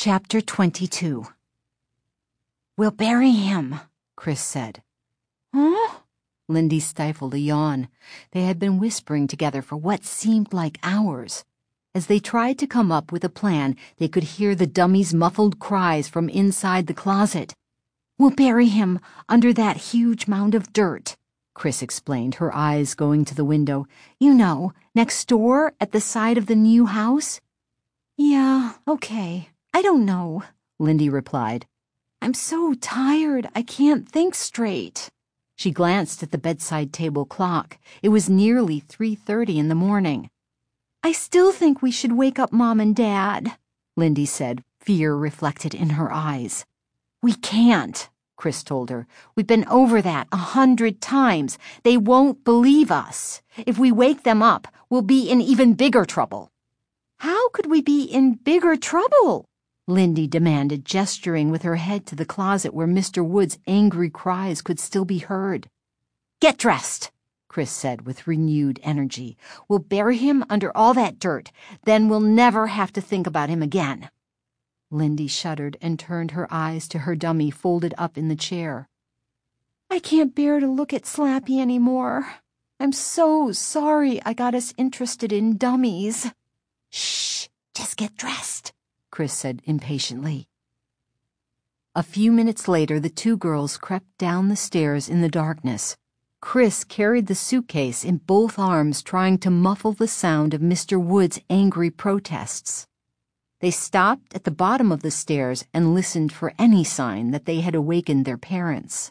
Chapter 22. "We'll bury him," Chris said. "Huh?" Lindy stifled a yawn. They had been whispering together for what seemed like hours. As they tried to come up with a plan, they could hear the dummy's muffled cries from inside the closet. "We'll bury him under that huge mound of dirt," Chris explained, her eyes going to the window. "You know, next door at the side of the new house." "Yeah, okay. I don't know," Lindy replied. "I'm so tired I can't think straight." She glanced at the bedside table clock. It was nearly 3:30 in the morning. "I still think we should wake up Mom and Dad," Lindy said, fear reflected in her eyes. "We can't," Chris told her. "We've been over that 100 times. They won't believe us. If we wake them up, we'll be in even bigger trouble." "How could we be in bigger trouble?" Lindy demanded, gesturing with her head to the closet where Mr. Wood's angry cries could still be heard. "Get dressed," Chris said with renewed energy. "We'll bury him under all that dirt. Then we'll never have to think about him again." Lindy shuddered and turned her eyes to her dummy folded up in the chair. "I can't bear to look at Slappy anymore. I'm so sorry I got us interested in dummies." "Shh, just get dressed," Chris said impatiently. A few minutes later, the two girls crept down the stairs in the darkness. Chris carried the suitcase in both arms, trying to muffle the sound of Mr. Wood's angry protests. They stopped at the bottom of the stairs and listened for any sign that they had awakened their parents.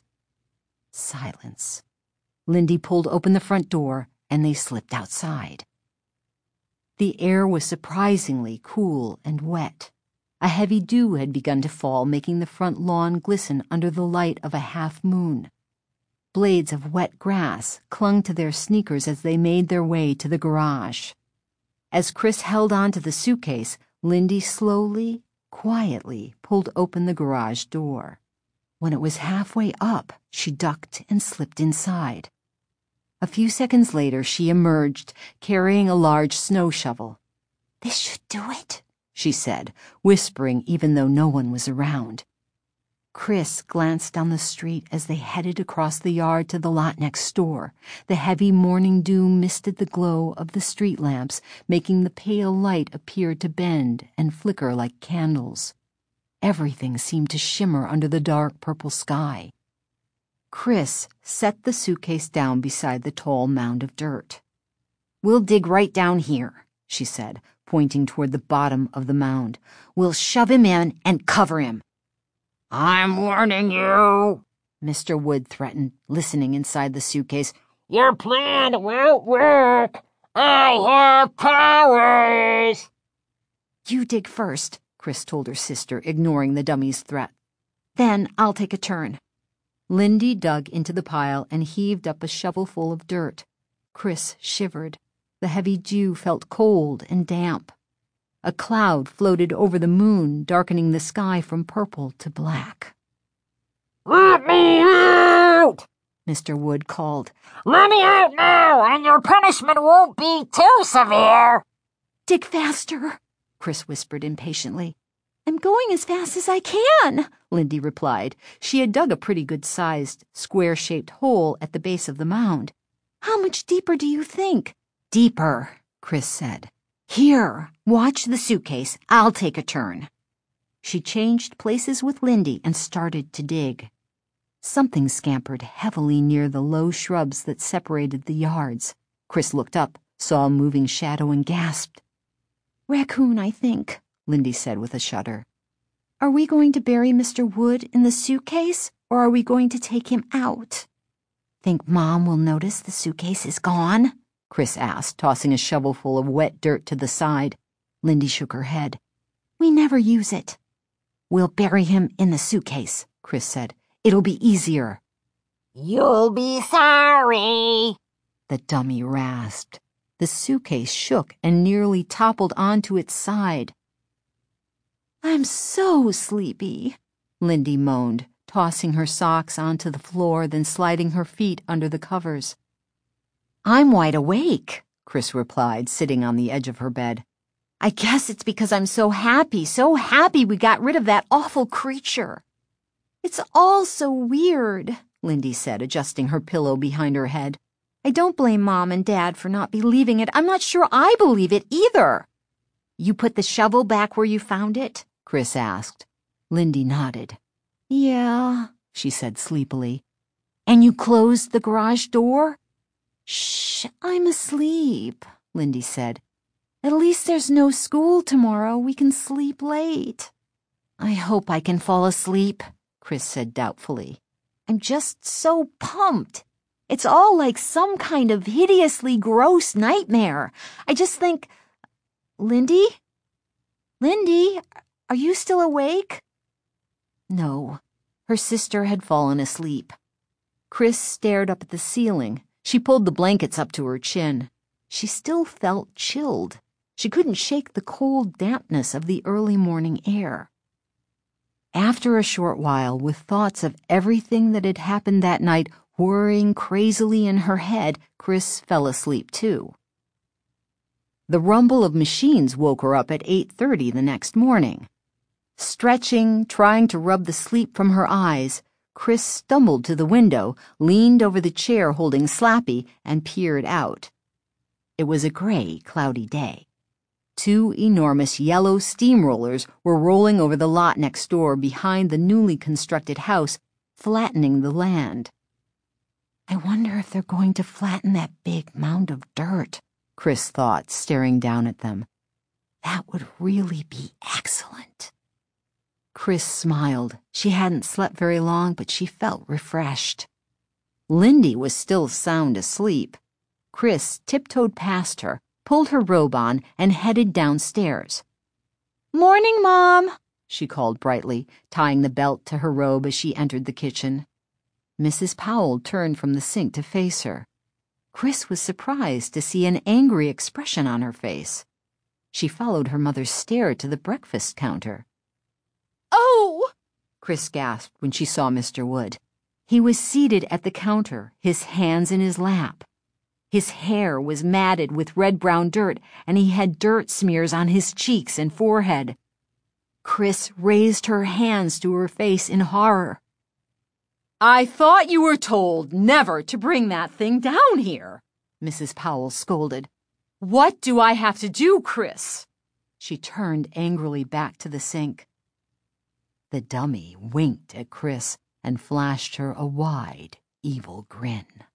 Silence. Lindy pulled open the front door, and they slipped outside. The air was surprisingly cool and wet. A heavy dew had begun to fall, making the front lawn glisten under the light of a half moon. Blades of wet grass clung to their sneakers as they made their way to the garage. As Chris held on to the suitcase, Lindy slowly, quietly pulled open the garage door. When it was halfway up, she ducked and slipped inside. A few seconds later, she emerged, carrying a large snow shovel. "This should do it," she said, whispering even though no one was around. Chris glanced down the street as they headed across the yard to the lot next door. The heavy morning dew misted the glow of the street lamps, making the pale light appear to bend and flicker like candles. Everything seemed to shimmer under the dark purple sky. Chris set the suitcase down beside the tall mound of dirt. "We'll dig right down here," she said, pointing toward the bottom of the mound. "We'll shove him in and cover him." "I'm warning you," Mr. Wood threatened, listening inside the suitcase. "Your plan won't work. I have powers." "You dig first," Chris told her sister, ignoring the dummy's threat. "Then I'll take a turn." Lindy dug into the pile and heaved up a shovelful of dirt. Chris shivered. The heavy dew felt cold and damp. A cloud floated over the moon, darkening the sky from purple to black. "Let me out!" Mr. Wood called. "Let me out now, and your punishment won't be too severe." "Dig faster," Chris whispered impatiently. "I'm going as fast as I can," Lindy replied. She had dug a pretty good-sized, square-shaped hole at the base of the mound. "How much deeper do you think?" "Deeper," Chris said. "Here, watch the suitcase. I'll take a turn." She changed places with Lindy and started to dig. Something scampered heavily near the low shrubs that separated the yards. Chris looked up, saw a moving shadow, and gasped. "Raccoon, I think," Lindy said with a shudder. "Are we going to bury Mr. Wood in the suitcase, or are we going to take him out?" "Think Mom will notice the suitcase is gone?" Chris asked, tossing a shovelful of wet dirt to the side. Lindy shook her head. "We never use it." "We'll bury him in the suitcase," Chris said. "It'll be easier." "You'll be sorry," the dummy rasped. The suitcase shook and nearly toppled onto its side. "I'm so sleepy," Lindy moaned, tossing her socks onto the floor, then sliding her feet under the covers. "I'm wide awake," Chris replied, sitting on the edge of her bed. I guess it's because I'm so happy we got rid of that awful creature. It's all so weird, Lindy said, adjusting her pillow behind her head. I don't blame Mom and Dad for not believing it. I'm not sure I believe it either. You put the shovel back where you found it? Chris asked. Lindy nodded. Yeah, she said sleepily. And you closed the garage door? Shh, I'm asleep, Lindy said. At least there's no school tomorrow. We can sleep late. I hope I can fall asleep, Chris said doubtfully. I'm just so pumped. It's all like some kind of hideously gross nightmare. I just think... Lindy? Lindy, are you still awake? No, her sister had fallen asleep. Chris stared up at the ceiling. She pulled the blankets up to her chin. She still felt chilled. She couldn't shake the cold dampness of the early morning air. After a short while, with thoughts of everything that had happened that night whirring crazily in her head, Chris fell asleep too. The rumble of machines woke her up at 8:30 the next morning. Stretching, trying to rub the sleep from her eyes, Chris stumbled to the window, leaned over the chair holding Slappy, and peered out. It was a gray, cloudy day. 2 enormous yellow steamrollers were rolling over the lot next door behind the newly constructed house, flattening the land. I wonder if they're going to flatten that big mound of dirt, Chris thought, staring down at them. That would really be excellent. Chris smiled. She hadn't slept very long, but she felt refreshed. Lindy was still sound asleep. Chris tiptoed past her, pulled her robe on, and headed downstairs. Morning, Mom, she called brightly, tying the belt to her robe as she entered the kitchen. Mrs. Powell turned from the sink to face her. Chris was surprised to see an angry expression on her face. She followed her mother's stare to the breakfast counter. Oh! Chris gasped when she saw Mr. Wood. He was seated at the counter, his hands in his lap. His hair was matted with red-brown dirt, and he had dirt smears on his cheeks and forehead. Chris raised her hands to her face in horror. I thought you were told never to bring that thing down here, Mrs. Powell scolded. What do I have to do, Chris? She turned angrily back to the sink. The dummy winked at Chris and flashed her a wide, evil grin.